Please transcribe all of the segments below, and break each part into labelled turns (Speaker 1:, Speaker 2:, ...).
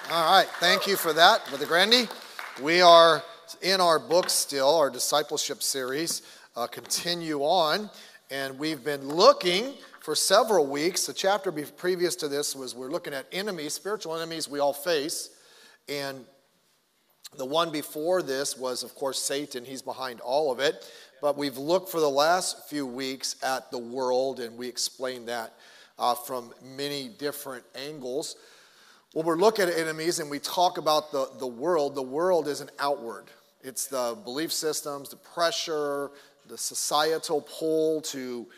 Speaker 1: All right, thank you for that, Brother Grandy. We are in our book still, our discipleship series, continue on, and we've been looking for several weeks. The chapter previous to this was we're looking at enemies, spiritual enemies we all face, and the one before this was, of course, Satan. He's behind all of it, but we've looked for the last few weeks at the world, and we explained that from many different angles. Well, we're looking at enemies and we talk about the world is an outward. It's the belief systems, the pressure, the societal pull to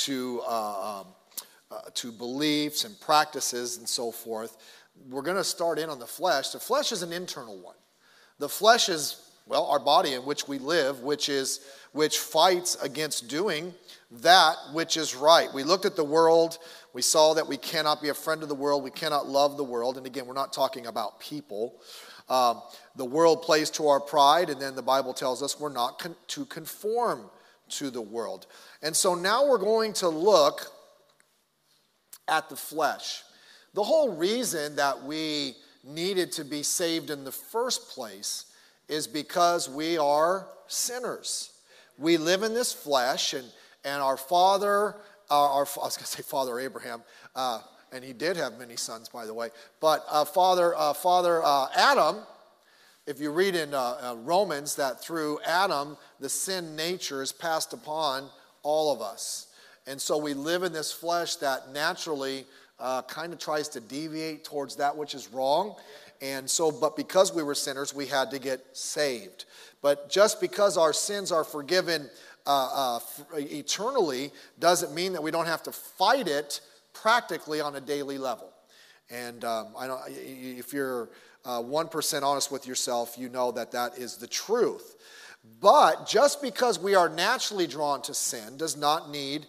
Speaker 1: beliefs and practices and so forth. We're going to start in on the flesh. The flesh is an internal one. The flesh is, well, our body in which we live, which fights against doing that which is right. We looked at the world. We saw that we cannot be a friend of the world. We cannot love the world. And again, we're not talking about people. The world plays to our pride, and then the Bible tells us we're not to conform to the world. And so now we're going to look at the flesh. The whole reason that we needed to be saved in the first place is because we are sinners. We live in this flesh, and our father, I was going to say Father Abraham, and he did have many sons, by the way, but Father Adam, if you read in Romans that through Adam, the sin nature is passed upon all of us. And so we live in this flesh that naturally kind of tries to deviate towards that which is wrong. And so, but because we were sinners, we had to get saved. But just because our sins are forgiven eternally doesn't mean that we don't have to fight it practically on a daily level. And if you're 1% honest with yourself, you know that is the truth. But just because we are naturally drawn to sin does not mean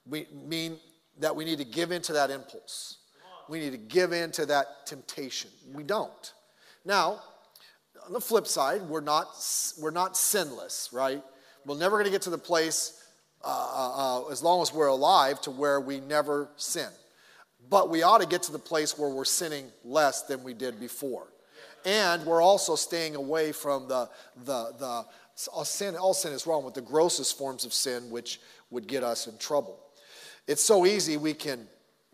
Speaker 1: that we need to give in to that impulse. We need to give in to that temptation. We don't. Now, on the flip side, we're not sinless, right? We're never going to get to the place, as long as we're alive, to where we never sin. But we ought to get to the place where we're sinning less than we did before. And we're also staying away from all sin is wrong with the grossest forms of sin, which would get us in trouble. It's so easy we can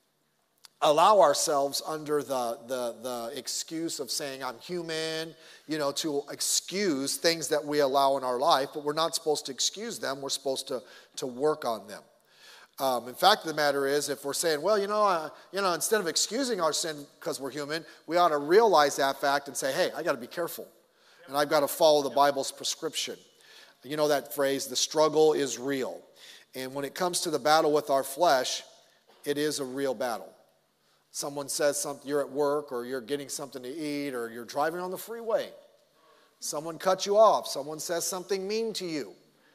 Speaker 1: allow ourselves under the excuse of saying I'm human, to excuse things that we allow in our life, but we're not supposed to excuse them. We're supposed to work on them. In fact, the matter is, if we're saying, well, instead of excusing our sin because we're human, we ought to realize that fact and say, hey, I got to be careful, and I've got to follow the Bible's prescription. You know that phrase, the struggle is real. And when it comes to the battle with our flesh, it is a real battle. Someone says something, you're at work, or you're getting something to eat, or you're driving on the freeway. Someone cuts you off. Someone says something mean to you.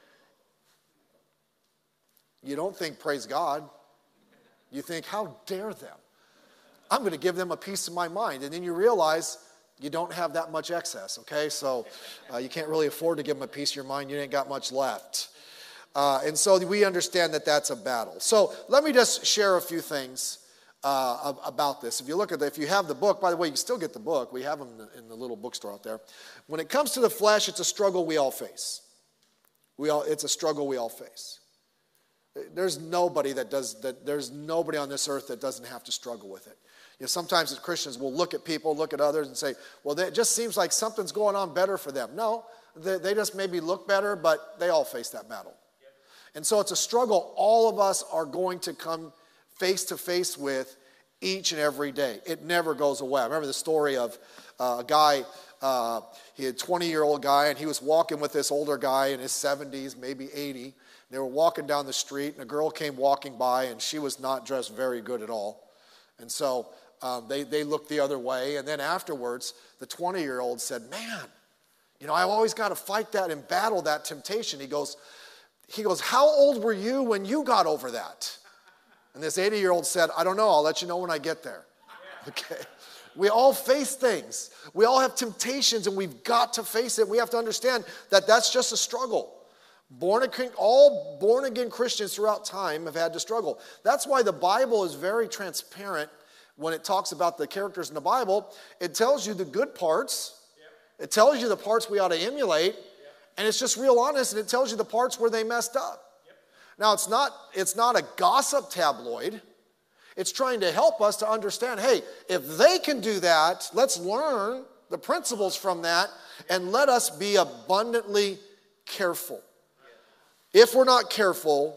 Speaker 1: You don't think, praise God. You think, how dare them? I'm going to give them a piece of my mind. And then you realize you don't have that much excess, okay? So you can't really afford to give them a piece of your mind. You ain't got much left. And so we understand that that's a battle. So let me just share a few things about this. If you have the book, by the way, you can still get the book. We have them in the little bookstore out there. When it comes to the flesh, it's a struggle we all face. It's a struggle we all face. There's nobody there's nobody on this earth that doesn't have to struggle with it. Sometimes as Christians, we'll look at people, look at others and say, well, it just seems like something's going on better for them. No, they just maybe look better, but they all face that battle. And so it's a struggle all of us are going to come face to face with each and every day. It never goes away. I remember the story of a guy, he had a 20-year-old guy, and he was walking with this older guy in his 70s, maybe 80. They were walking down the street, and a girl came walking by, and she was not dressed very good at all. And so they looked the other way, and then afterwards, the 20-year-old said, man, I've always got to fight that and battle that temptation. He goes, how old were you when you got over that? And this 80-year-old said, I don't know. I'll let you know when I get there. Okay. We all face things. We all have temptations, and we've got to face it. We have to understand that that's just a struggle. All born-again Christians throughout time have had to struggle. That's why the Bible is very transparent when it talks about the characters in the Bible, it tells you the good parts. It tells you the parts we ought to emulate. And it's just real honest, and it tells you the parts where they messed up. Now, it's not a gossip tabloid. It's trying to help us to understand, hey, if they can do that, let's learn the principles from that, and let us be abundantly careful. If we're not careful,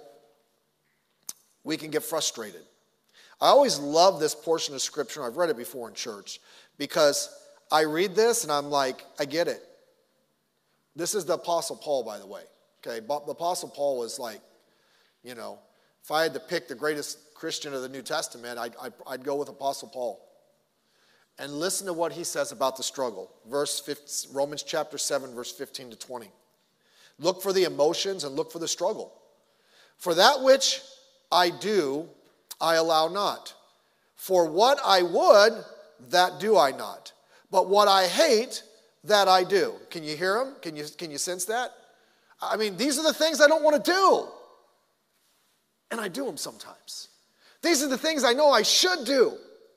Speaker 1: we can get frustrated. I always love this portion of Scripture, and I've read it before in church, because I read this and I'm like, I get it. This is the Apostle Paul, by the way. Okay, the Apostle Paul was like, you know, if I had to pick the greatest Christian of the New Testament, I'd go with Apostle Paul. And listen to what he says about the struggle. Romans chapter 7, verse 15 to 20. Look for the emotions and look for the struggle. For that which I do, I allow not. For what I would, that do I not. But what I hate, that I do. Can you hear him? Can you sense that? I mean, these are the things I don't want to do. And I do them sometimes. These are the things I know I should do.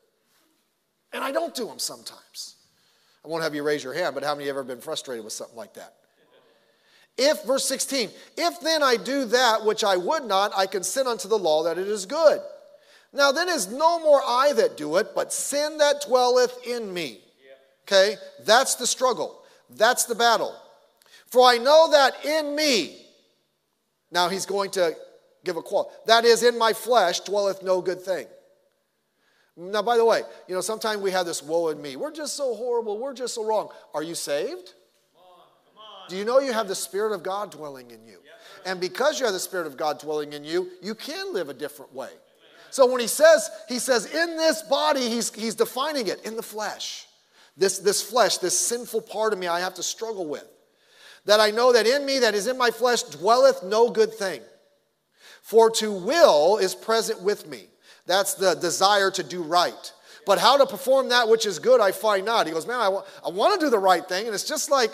Speaker 1: And I don't do them sometimes. I won't have you raise your hand, but how many have ever been frustrated with something like that? Verse 16, if then I do that which I would not, I consent unto the law that it is good. Now then is no more I that do it, but sin that dwelleth in me. Okay, that's the struggle. That's the battle. For I know that in me, now he's going to give a quote, that is in my flesh dwelleth no good thing. Now, by the way, you know, sometimes we have this woe in me. We're just so horrible. We're just so wrong. Are you saved? Come on. Do you know you have the Spirit of God dwelling in you? And because you have the Spirit of God dwelling in you, you can live a different way. So when he says in this body, he's defining it in the flesh. This flesh, this sinful part of me I have to struggle with. That I know that in me, that is in my flesh, dwelleth no good thing. For to will is present with me. That's the desire to do right. But how to perform that which is good, I find not. He goes, man, I want to do the right thing. And it's just like,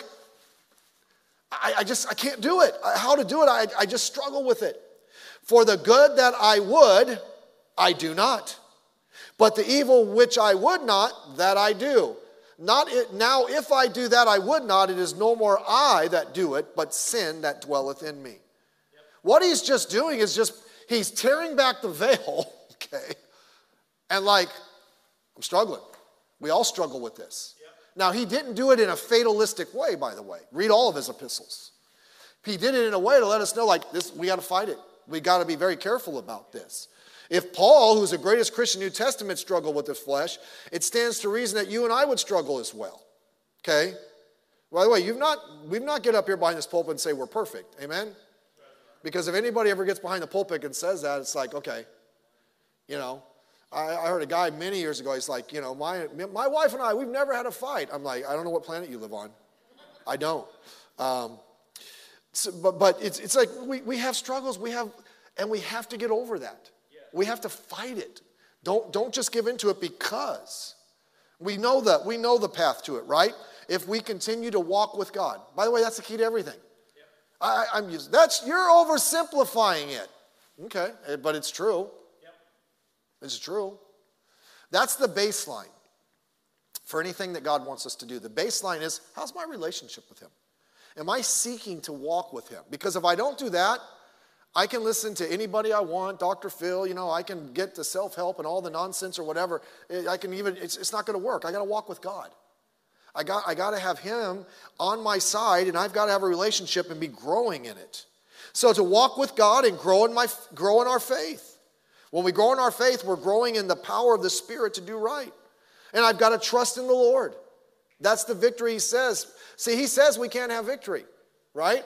Speaker 1: I can't do it. How to do it, I just struggle with it. For the good that I would, I do not. But the evil which I would not, that I do. Now if I do that I would not, it is no more I that do it, but sin that dwelleth in me. Yep. What he's just doing is he's tearing back the veil. Okay, and like, I'm struggling. We all struggle with this. Yep. Now, he didn't do it in a fatalistic way, by the way. Read all of his epistles. He did it in a way to let us know, like, this, we got to fight it. We got to be very careful about this. If Paul, who's the greatest Christian New Testament, struggled with his flesh, it stands to reason that you and I would struggle as well. Okay? By the way, we've not get up here behind this pulpit and say we're perfect. Amen? Because if anybody ever gets behind the pulpit and says that, it's like, okay. You know, I heard a guy many years ago, he's like, you know, my wife and I, we've never had a fight. I'm like, I don't know what planet you live on. I don't. But it's like we have struggles, and we have to get over that. Yeah. We have to fight it. Don't just give into it, because we know the path to it, right? If we continue to walk with God. By the way, that's the key to everything. Yeah. You're oversimplifying it. Okay, but it's true. It's true. That's the baseline for anything that God wants us to do. The baseline is, how's my relationship with him? Am I seeking to walk with him? Because if I don't do that, I can listen to anybody I want, Dr. Phil, you know, I can get the self-help and all the nonsense or whatever. It's not going to work. I got to walk with God. I got to have him on my side, and I've got to have a relationship and be growing in it. So to walk with God and grow in our faith. When we grow in our faith, we're growing in the power of the Spirit to do right. And I've got to trust in the Lord. That's the victory he says. See, he says we can't have victory, right?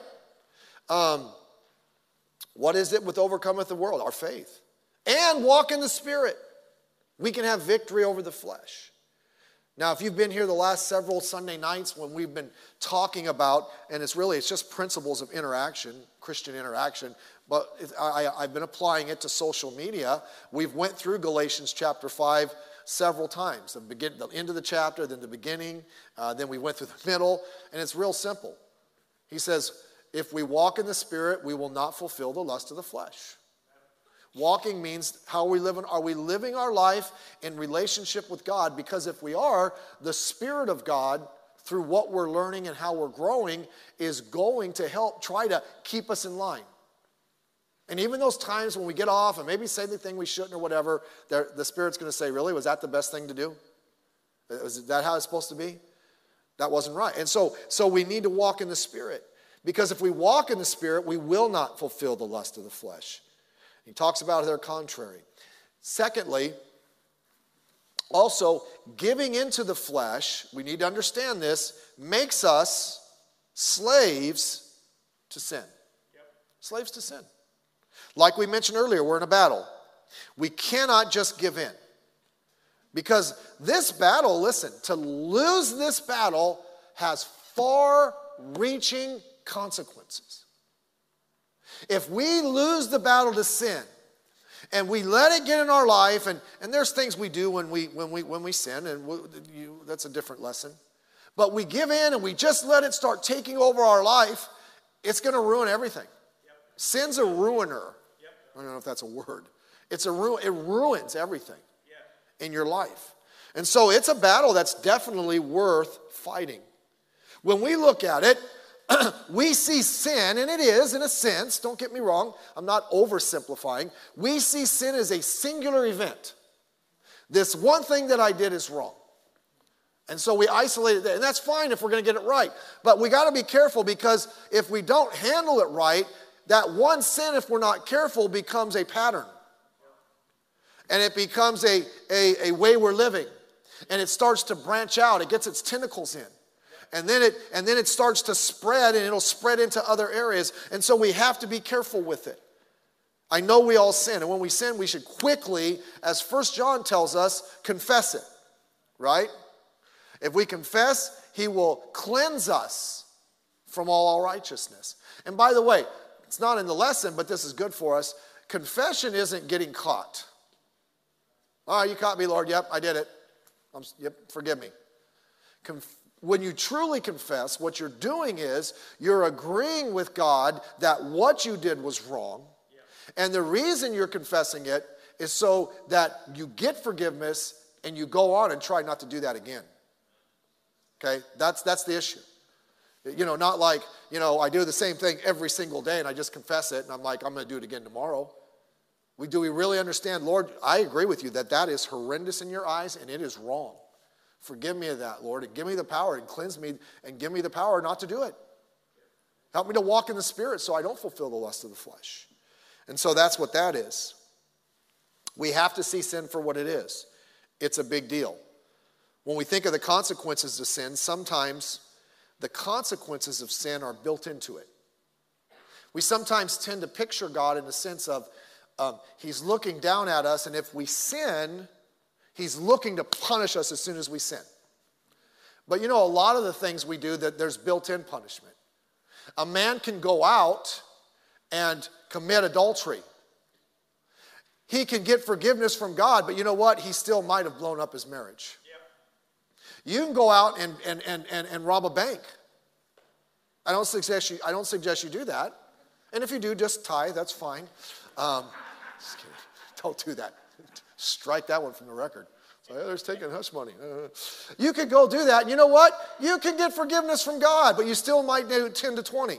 Speaker 1: What is it with overcometh the world? Our faith. And walk in the Spirit. We can have victory over the flesh. Now, if you've been here the last several Sunday nights when we've been talking about, and it's just principles of interaction, Christian interaction, but I've been applying it to social media. We've went through Galatians chapter 5 several times. The end of the chapter, then the beginning, then we went through the middle, and it's real simple. He says, if we walk in the Spirit, we will not fulfill the lust of the flesh. Walking means how are we living? Are we living our life in relationship with God? Because if we are, the Spirit of God, through what we're learning and how we're growing, is going to help try to keep us in line. And even those times when we get off and maybe say the thing we shouldn't or whatever, the Spirit's going to say, really, was that the best thing to do? Is that how it's supposed to be? That wasn't right. And so we need to walk in the Spirit. Because if we walk in the Spirit, we will not fulfill the lust of the flesh. He talks about their contrary. Secondly, also, giving into the flesh, we need to understand this, makes us slaves to sin. Yep. Slaves to sin. Like we mentioned earlier, we're in a battle. We cannot just give in. Because this battle, listen, to lose this battle has far-reaching consequences. If we lose the battle to sin, and we let it get in our life, and there's things we do when we sin, and that's a different lesson. But we give in and we just let it start taking over our life, it's going to ruin everything. Yep. Sin's a ruiner. Yep. I don't know if that's a word. It ruins everything in your life. And so it's a battle that's definitely worth fighting. When we look at it, we see sin, and it is in a sense, don't get me wrong, I'm not oversimplifying. We see sin as a singular event. This one thing that I did is wrong. And so we isolate it there. And that's fine if we're going to get it right. But we got to be careful, because if we don't handle it right, that one sin, if we're not careful, becomes a pattern. And it becomes a way we're living. And it starts to branch out. It gets its tentacles in. And then it starts to spread, and it'll spread into other areas. And so we have to be careful with it. I know we all sin. And when we sin, we should quickly, as 1 John tells us, confess it. Right? If we confess, he will cleanse us from all unrighteousness. And by the way, it's not in the lesson, but this is good for us. Confession isn't getting caught. All right, you caught me, Lord. Yep, I did it. Yep, forgive me. When you truly confess, what you're doing is you're agreeing with God that what you did was wrong. Yeah. And the reason you're confessing it is so that you get forgiveness and you go on and try not to do that again. Okay? That's the issue. You know, not like, I do the same thing every single day and I just confess it and I'm like, I'm going to do it again tomorrow. Do we really understand, Lord, I agree with you that is horrendous in your eyes and it is wrong. Forgive me of that, Lord, and give me the power and cleanse me and give me the power not to do it. Help me to walk in the Spirit so I don't fulfill the lust of the flesh. And so that's what that is. We have to see sin for what it is. It's a big deal. When we think of the consequences of sin, sometimes the consequences of sin are built into it. We sometimes tend to picture God in the sense of he's looking down at us, and if we sin, he's looking to punish us as soon as we sin. But a lot of the things we do, that there's built-in punishment. A man can go out and commit adultery. He can get forgiveness from God, but you know what? He still might have blown up his marriage. Yep. You can go out and rob a bank. I don't suggest you do that. And if you do, just tithe, that's fine. Just kidding. Don't do that. Strike that one from the record. So there's taking hush money. You could go do that. And you know what? You can get forgiveness from God, but you still might do 10 to 20.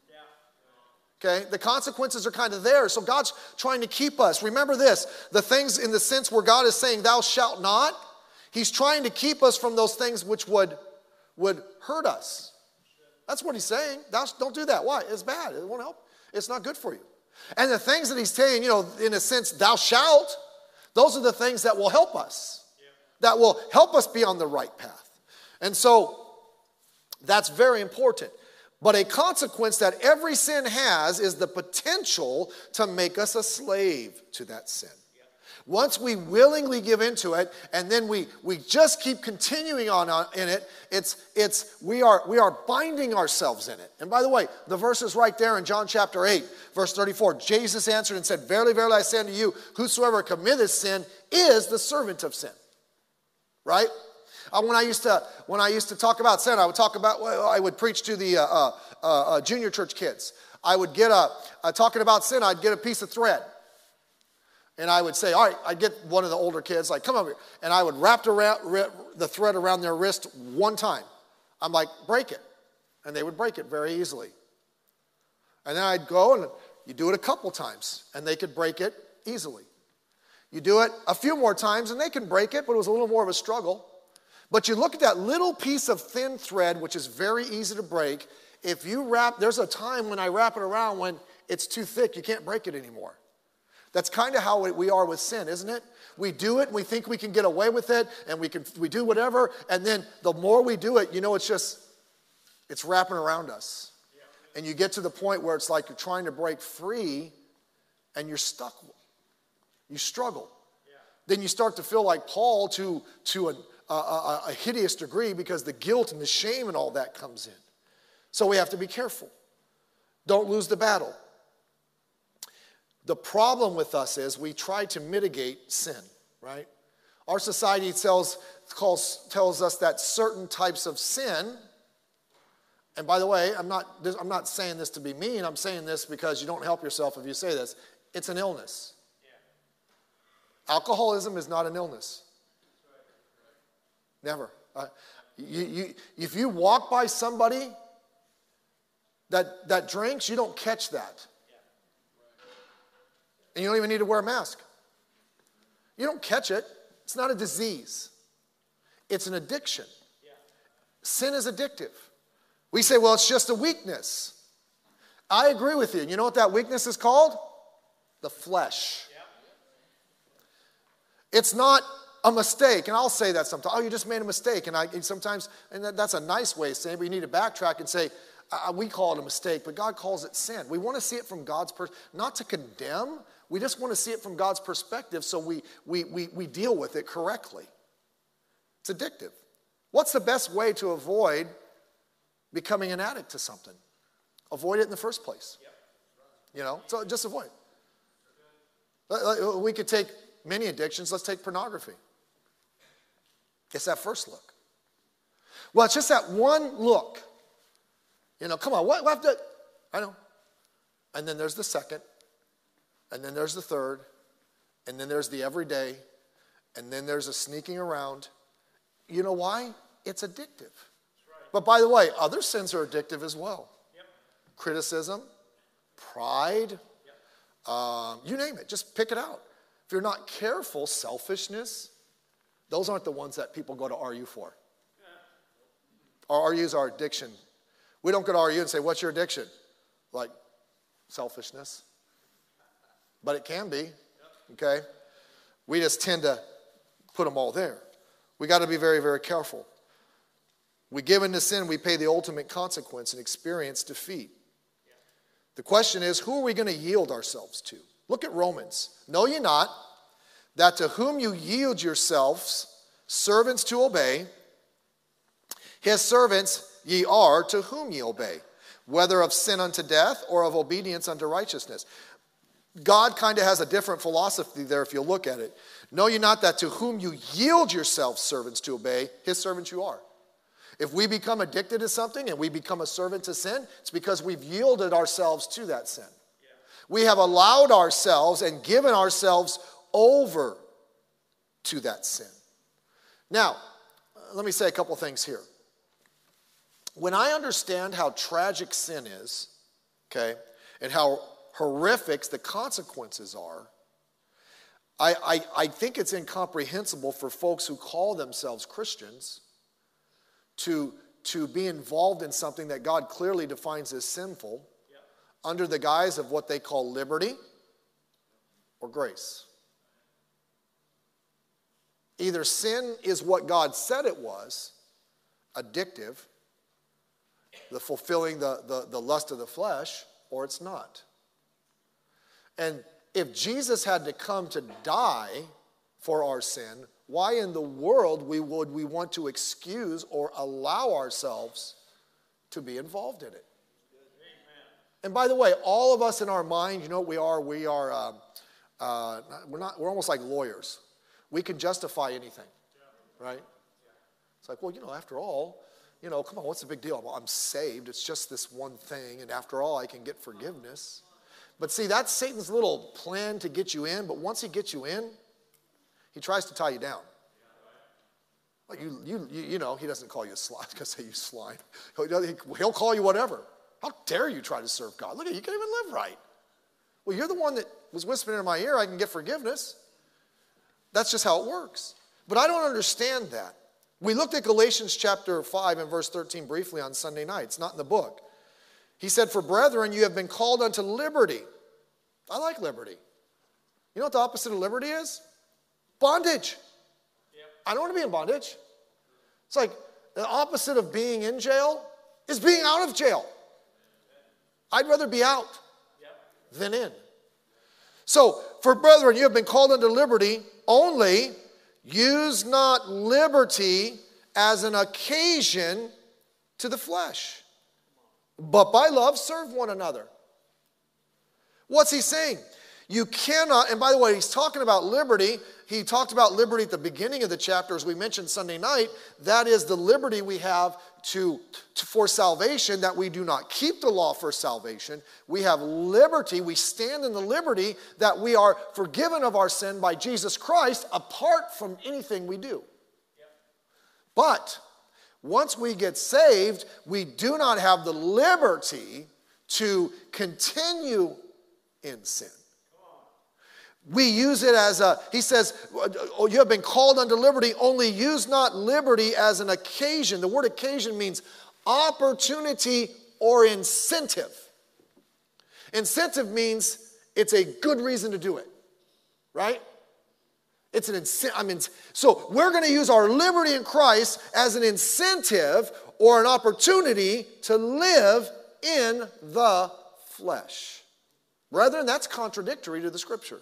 Speaker 1: Okay? The consequences are kind of there. So God's trying to keep us. Remember this. The things in the sense where God is saying, thou shalt not, he's trying to keep us from those things which would hurt us. That's what he's saying. Don't do that. Why? It's bad. It won't help. It's not good for you. And the things that he's saying, in a sense, thou shalt, those are the things that will help us. That will help us be on the right path. And so that's very important. But a consequence that every sin has is the potential to make us a slave to that sin. Once we willingly give into it, and then we just keep continuing on in it, we are binding ourselves in it. And by the way, the verse is right there in John chapter 8, verse 34. Jesus answered and said, verily, verily, I say unto you, whosoever committeth sin is the servant of sin. Right? When I used to talk about sin, I would preach to the junior church kids. I would get talking about sin, I'd get a piece of thread. And I would say, all right, I'd get one of the older kids, like, come over here. And I would wrap the thread around their wrist one time. I'm like, break it. And they would break it very easily. And then I'd go and you do it a couple times, and they could break it easily. You do it a few more times, and they can break it, but it was a little more of a struggle. But you look at that little piece of thin thread, which is very easy to break. If you there's a time when I wrap it around when it's too thick, you can't break it anymore. That's kind of how we are with sin, isn't it? We do it, and we think we can get away with it, and we do whatever, and then the more we do it, it's wrapping around us. And you get to the point where it's like you're trying to break free, and you're stuck. You struggle. Then you start to feel like Paul to a hideous degree because the guilt and the shame and all that comes in. So we have to be careful. Don't lose the battle. The problem with us is we try to mitigate sin, right? Our society tells us that certain types of sin, and by the way, I'm not saying this to be mean, I'm saying this because you don't help yourself if you say this. It's an illness. Alcoholism is not an illness. Never. If you walk by somebody that drinks, you don't catch that. And you don't even need to wear a mask. You don't catch it. It's not a disease. It's an addiction. Sin is addictive. We say, well, it's just a weakness. I agree with you. You know what that weakness is called? The flesh. It's not a mistake. And I'll say that sometimes. Oh, you just made a mistake. And that's a nice way of saying it, but you need to backtrack and say, we call it a mistake, but God calls it sin. We want to see it from God's perspective, not to condemn. We just want to see it from God's perspective so we deal with it correctly. It's addictive. What's the best way to avoid becoming an addict to something? Avoid it in the first place. So just avoid it. We could take many addictions. Let's take pornography. It's that first look. Well, it's just that one look. Come on, what? I know. And then there's the second. And then there's the third. And then there's the everyday. And then there's a sneaking around. You know why? It's addictive. Right. But by the way, other sins are addictive as well. Criticism, pride, you name it. Just pick it out. If you're not careful, selfishness, those aren't the ones that people go to RU for. Our RU is our addiction. We don't go to RU and say, what's your addiction? Like selfishness. But it can be, okay? We just tend to put them all there. We got to be very, very careful. We give into sin, we pay the ultimate consequence and experience defeat. The question is, who are we going to yield ourselves to? Look at Romans. Know ye not that to whom you yield yourselves servants to obey, his servants ye are to whom ye obey, whether of sin unto death or of obedience unto righteousness. God kind of has a different philosophy there if you look at it. Know ye not that to whom you yield yourselves servants to obey, his servants you are. If we become addicted to something and we become a servant to sin, it's because we've yielded ourselves to that sin. We have allowed ourselves and given ourselves over to that sin. Now, let me say a couple things here. When I understand how tragic sin is, okay, and how horrific the consequences are, I think it's incomprehensible for folks who call themselves Christians to be involved in something that God clearly defines as sinful under the guise of what they call liberty or grace. Either sin is what God said it was, addictive, the fulfilling the lust of the flesh, or it's not. And if Jesus had to come to die for our sin, why in the world would we want to excuse or allow ourselves to be involved in it? Amen. And by the way, all of us in our mind, you know what we are? We're almost like lawyers. We can justify anything, right? It's like, well, after all, come on, what's the big deal? Well, I'm saved. It's just this one thing, and after all, I can get forgiveness. But see, that's Satan's little plan to get you in. But once he gets you in, he tries to tie you down. Like you know, he doesn't call you a slime. I was going to say you slime. He'll call you whatever. How dare you try to serve God? Look at you, can't even live right. Well, you're the one that was whispering in my ear, I can get forgiveness. That's just how it works. But I don't understand that. We looked at Galatians chapter 5 and verse 13 briefly on Sunday night. It's not in the book. He said, for brethren, you have been called unto liberty. I like liberty. You know what the opposite of liberty is? Bondage. Yep. I don't want to be in bondage. It's like the opposite of being in jail is being out of jail. I'd rather be out than in. So, for brethren, you have been called unto liberty, only use not liberty as an occasion to the flesh, but by love serve one another. What's he saying? You cannot, and by the way, he's talking about liberty. He talked about liberty at the beginning of the chapter, as we mentioned Sunday night. That is the liberty we have for salvation, that we do not keep the law for salvation. We have liberty. We stand in the liberty that we are forgiven of our sin by Jesus Christ apart from anything we do. But once we get saved, we do not have the liberty to continue in sin. We use it as he says, oh, you have been called unto liberty, only use not liberty as an occasion. The word occasion means opportunity or incentive. Incentive means it's a good reason to do it, right? It's an incentive. So we're going to use our liberty in Christ as an incentive or an opportunity to live in the flesh. Brethren, that's contradictory to the scripture.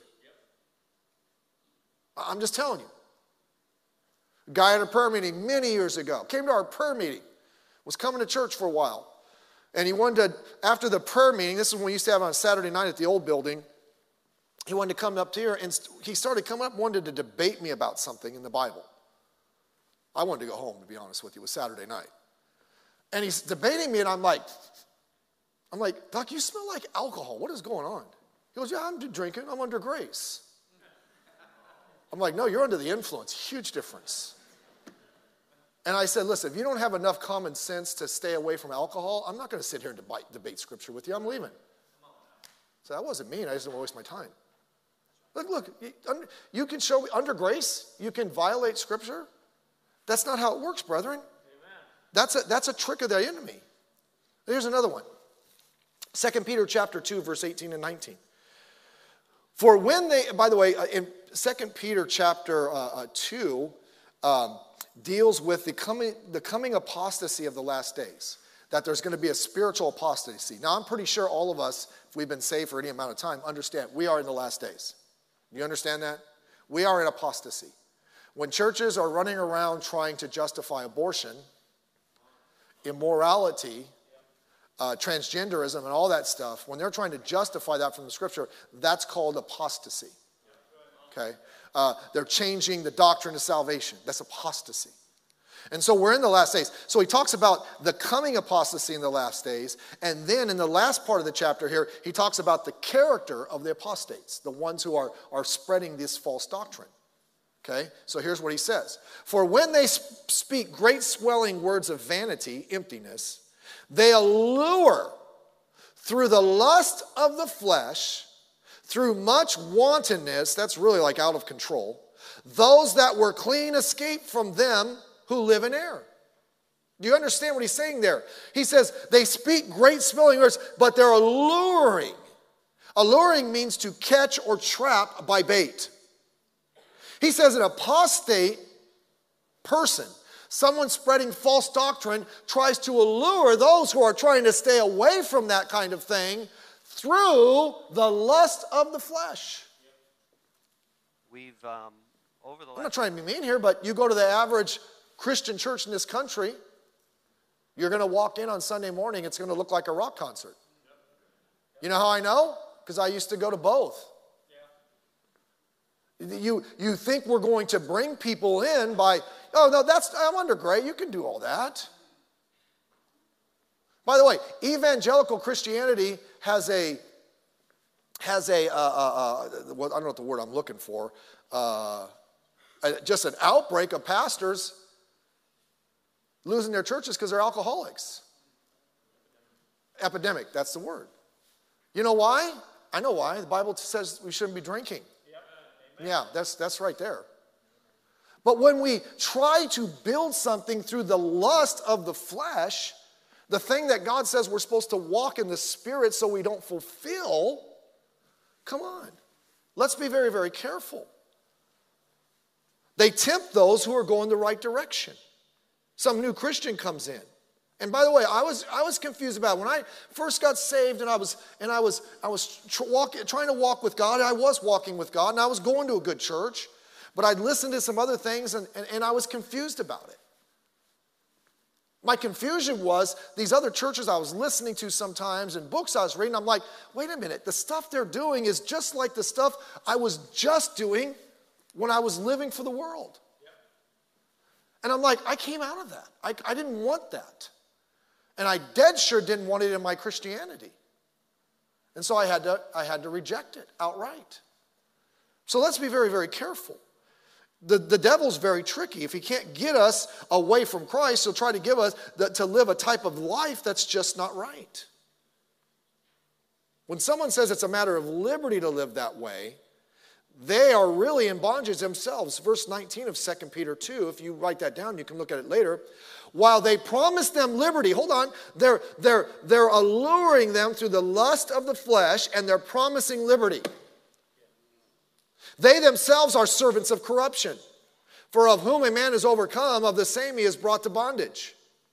Speaker 1: I'm just telling you. A guy at a prayer meeting many years ago came to our prayer meeting, was coming to church for a while. And he wanted to, after the prayer meeting, this is when we used to have on Saturday night at the old building, he wanted to come up here and he started coming up, wanted to debate me about something in the Bible. I wanted to go home, to be honest with you. It was Saturday night. And he's debating me and I'm like, Doc, you smell like alcohol. What is going on? He goes, yeah, I'm drinking. I'm under grace. I'm like, no, you're under the influence. Huge difference. And I said, listen, if you don't have enough common sense to stay away from alcohol, I'm not going to sit here and debate scripture with you. I'm leaving. So that wasn't mean. I just didn't want to waste my time. Look, you can show under grace, you can violate scripture. That's not how it works, brethren. Amen. That's a trick of the enemy. Here's another one. 2 Peter chapter 2, verse 18 and 19. For when they, by the way, in 2 Peter chapter 2 deals with the coming apostasy of the last days, that there's going to be a spiritual apostasy. Now, I'm pretty sure all of us, if we've been saved for any amount of time, understand we are in the last days. You understand that? We are in apostasy. When churches are running around trying to justify abortion, immorality, transgenderism and all that stuff, when they're trying to justify that from the scripture, that's called apostasy. Okay? They're changing the doctrine of salvation. That's apostasy. And so we're in the last days. So he talks about the coming apostasy in the last days. And then in the last part of the chapter here, he talks about the character of the apostates, the ones who are spreading this false doctrine. Okay? So here's what he says. For when they speak great swelling words of vanity, emptiness, they allure through the lust of the flesh, through much wantonness, that's really like out of control, those that were clean escape from them who live in error. Do you understand what he's saying there? He says they speak great swelling words, but they're alluring. Alluring means to catch or trap by bait. He says an apostate person, someone spreading false doctrine, tries to allure those who are trying to stay away from that kind of thing through the lust of the flesh.
Speaker 2: We've over the
Speaker 1: I'm not trying to be mean here, but you go to the average Christian church in this country, you're going to walk in on Sunday morning, it's going to look like a rock concert. You know how I know? Because I used to go to both. You think we're going to bring people in by, oh, no, I'm under grace. You can do all that. By the way, evangelical Christianity has a has I don't know what the word I'm looking for, just an outbreak of pastors losing their churches because they're alcoholics. Epidemic, that's the word. You know why? I know why. The Bible says we shouldn't be drinking. Yeah, that's right there. But when we try to build something through the lust of the flesh, the thing that God says we're supposed to walk in the Spirit so we don't fulfill, come on. Let's be very, very careful. They tempt those who are going the right direction. Some new Christian comes in. And by the way, I was confused about it. When I first got saved and I was trying to walk with God, I was walking with God, and I was going to a good church, but I'd listened to some other things, and I was confused about it. My confusion was these other churches I was listening to sometimes and books I was reading, I'm like, wait a minute, the stuff they're doing is just like the stuff I was just doing when I was living for the world. And I'm like, I came out of that. I didn't want that. And I dead sure didn't want it in my Christianity. And so I had to reject it outright. So let's be very, very careful. The devil's very tricky. If he can't get us away from Christ, he'll try to give us to live a type of life that's just not right. When someone says it's a matter of liberty to live that way, they are really in bondage themselves. Verse 19 of 2 Peter 2, if you write that down, you can look at it later. While they promise them liberty, hold on, they're alluring them through the lust of the flesh, and they're promising liberty. They themselves are servants of corruption. For of whom a man is overcome, of the same he is brought to bondage.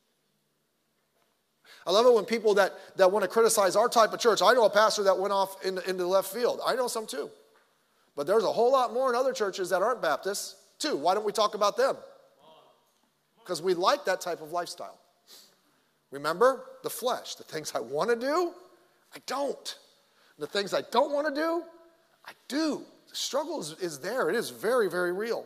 Speaker 1: I love it when people that want to criticize our type of church. I know a pastor that went off into the left field. I know some too. But there's a whole lot more in other churches that aren't Baptists too. Why don't we talk about them? Because we like that type of lifestyle. Remember, the flesh. The things I want to do, I don't. The things I don't want to do, I do. The struggle is there. It is very, very real.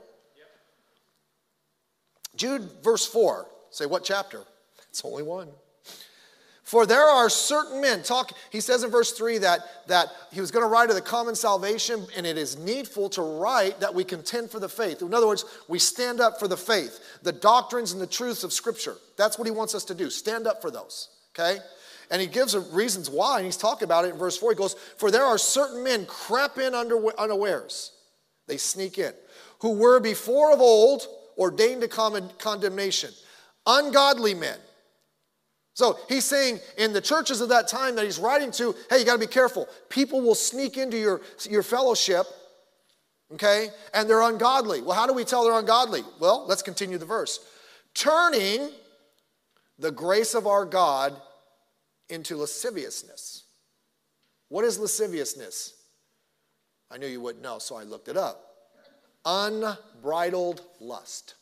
Speaker 1: Jude, verse 4. Say, what chapter? It's only one. For there are certain men, he says in verse 3 that he was going to write of the common salvation, and it is needful to write that we contend for the faith. In other words, we stand up for the faith, the doctrines and the truths of Scripture. That's what he wants us to do, stand up for those, okay? And he gives reasons why, and he's talking about it in verse 4. He goes, for there are certain men crept in unawares. They sneak in. Who were before of old ordained to condemnation. Ungodly men. So he's saying in the churches of that time that he's writing to, hey, you got to be careful. People will sneak into your fellowship, okay, and they're ungodly. Well, how do we tell they're ungodly? Well, let's continue the verse. Turning the grace of our God into lasciviousness. What is lasciviousness? I knew you wouldn't know, so I looked it up. Unbridled lust.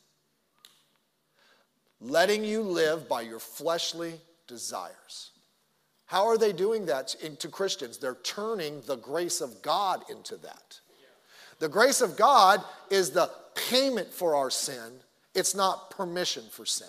Speaker 1: Letting you live by your fleshly desires. How are they doing that to Christians? They're turning the grace of God into that. The grace of God is the payment for our sin. It's not permission for sin.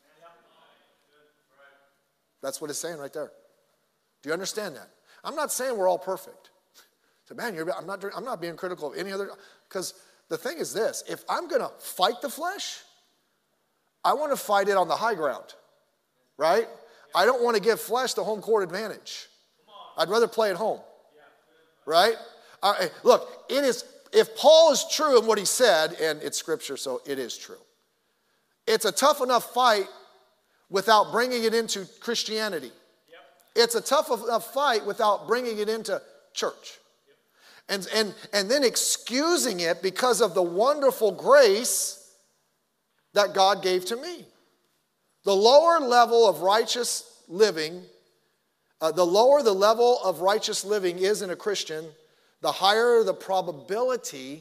Speaker 1: That's what it's saying right there. Do you understand that? I'm not saying we're all perfect. So, man, I'm not being critical of any other, because the thing is this: if I'm going to fight the flesh, I want to fight it on the high ground, right? I don't want to give flesh the home court advantage. I'd rather play at home, right? Look, if Paul is true in what he said, and it's Scripture, so it is true. It's a tough enough fight without bringing it into Christianity. It's a tough enough fight without bringing it into church. And then excusing it because of the wonderful grace that God gave to me. The lower level of righteous living, the lower the level of righteous living is in a Christian, the higher the probability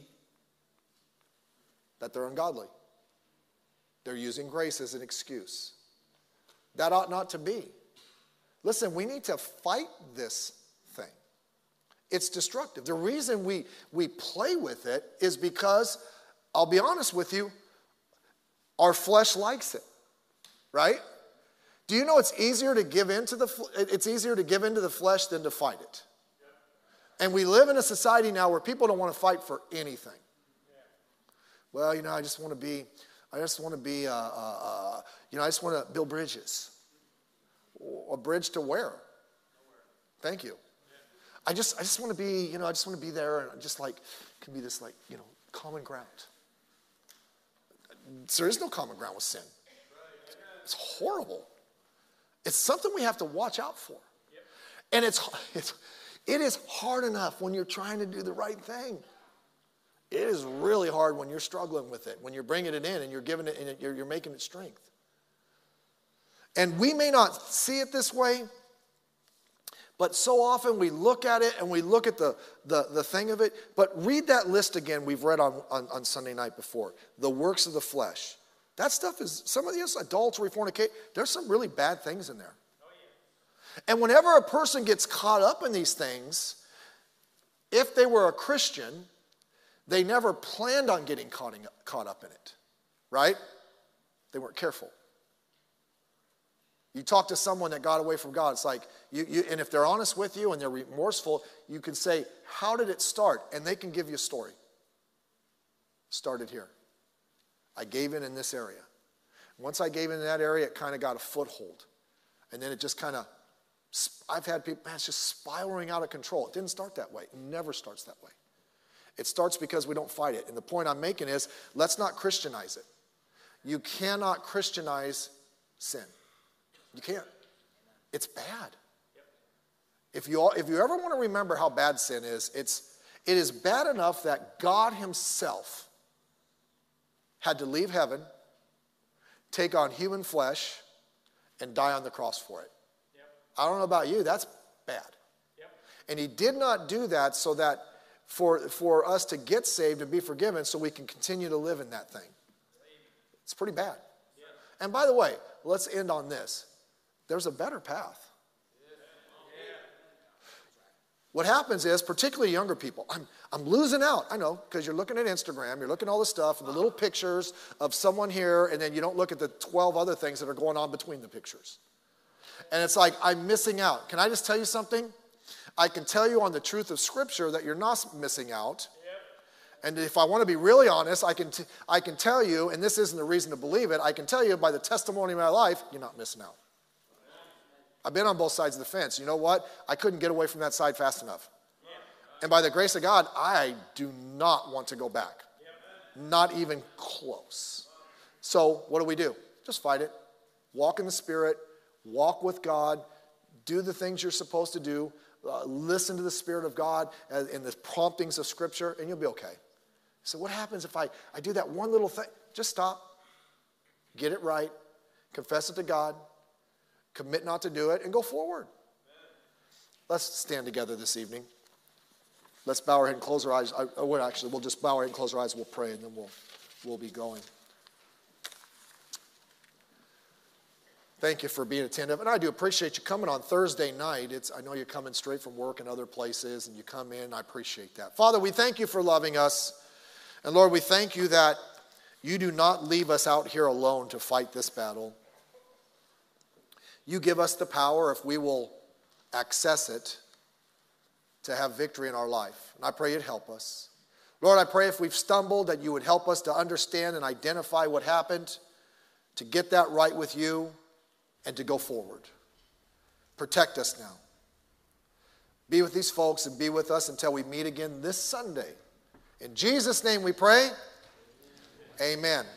Speaker 1: that they're ungodly. They're using grace as an excuse. That ought not to be. Listen, we need to fight this thing. It's destructive. The reason we play with it is because, I'll be honest with you, our flesh likes it, right? Do you know it's easier to give into the flesh than to fight it? And we live in a society now where people don't want to fight for anything. Well, I just want to be, I just want to build bridges. A bridge to where? Thank you. I just want to be, I just want to be there, and just like, can be this like, common ground. There is no common ground with sin. It's horrible. It's something we have to watch out for. And it is hard enough when you're trying to do the right thing. It is really hard when you're struggling with it, when you're bringing it in and you're giving it, and you're making it strength. And we may not see it this way, but so often we look at it and we look at the thing of it. But read that list again we've read on Sunday night before. The works of the flesh. That stuff is, some of these, adultery, fornication, there's some really bad things in there. And whenever a person gets caught up in these things, if they were a Christian, they never planned on getting caught up in it, right? They weren't careful. You talk to someone that got away from God, it's like, and if they're honest with you and they're remorseful, you can say, how did it start? And they can give you a story. Started here. I gave in this area. Once I gave in that area, it kind of got a foothold. And then it just kind of, I've had people, man, it's just spiraling out of control. It didn't start that way. It never starts that way. It starts because we don't fight it. And the point I'm making is, let's not Christianize it. You cannot Christianize sin. You can't. It's bad. If you ever want to remember how bad sin is, it is bad enough that God himself had to leave heaven, take on human flesh, and die on the cross for it. I don't know about you, that's bad. And he did not do that so that for us to get saved and be forgiven so we can continue to live in that thing. It's pretty bad. And by the way, let's end on this. There's a better path. What happens is, particularly younger people, I'm losing out. I know, because you're looking at Instagram, you're looking at all the stuff and the little pictures of someone here, and then you don't look at the 12 other things that are going on between the pictures. And it's like, I'm missing out. Can I just tell you something? I can tell you on the truth of Scripture that you're not missing out. And if I want to be really honest, I can tell you, and this isn't a reason to believe it, I can tell you by the testimony of my life, you're not missing out. I've been on both sides of the fence. You know what? I couldn't get away from that side fast enough. And by the grace of God, I do not want to go back. Not even close. So what do? Just fight it. Walk in the Spirit. Walk with God. Do the things you're supposed to do. Listen to the Spirit of God in the promptings of Scripture, and you'll be okay. So what happens if I do that one little thing? Just stop. Get it right. Confess it to God. Commit not to do it, and go forward. Let's stand together this evening. Let's bow our head and close our eyes. We'll just bow our head and close our eyes. We'll pray, and then we'll be going. Thank you for being attentive. And I do appreciate you coming on Thursday night. I know you're coming straight from work and other places, and you come in. I appreciate that. Father, we thank you for loving us. And Lord, we thank you that you do not leave us out here alone to fight this battle. You give us the power, if we will access it, to have victory in our life. And I pray you'd help us. Lord, I pray if we've stumbled that you would help us to understand and identify what happened, to get that right with you, and to go forward. Protect us now. Be with these folks and be with us until we meet again this Sunday. In Jesus' name we pray. Amen.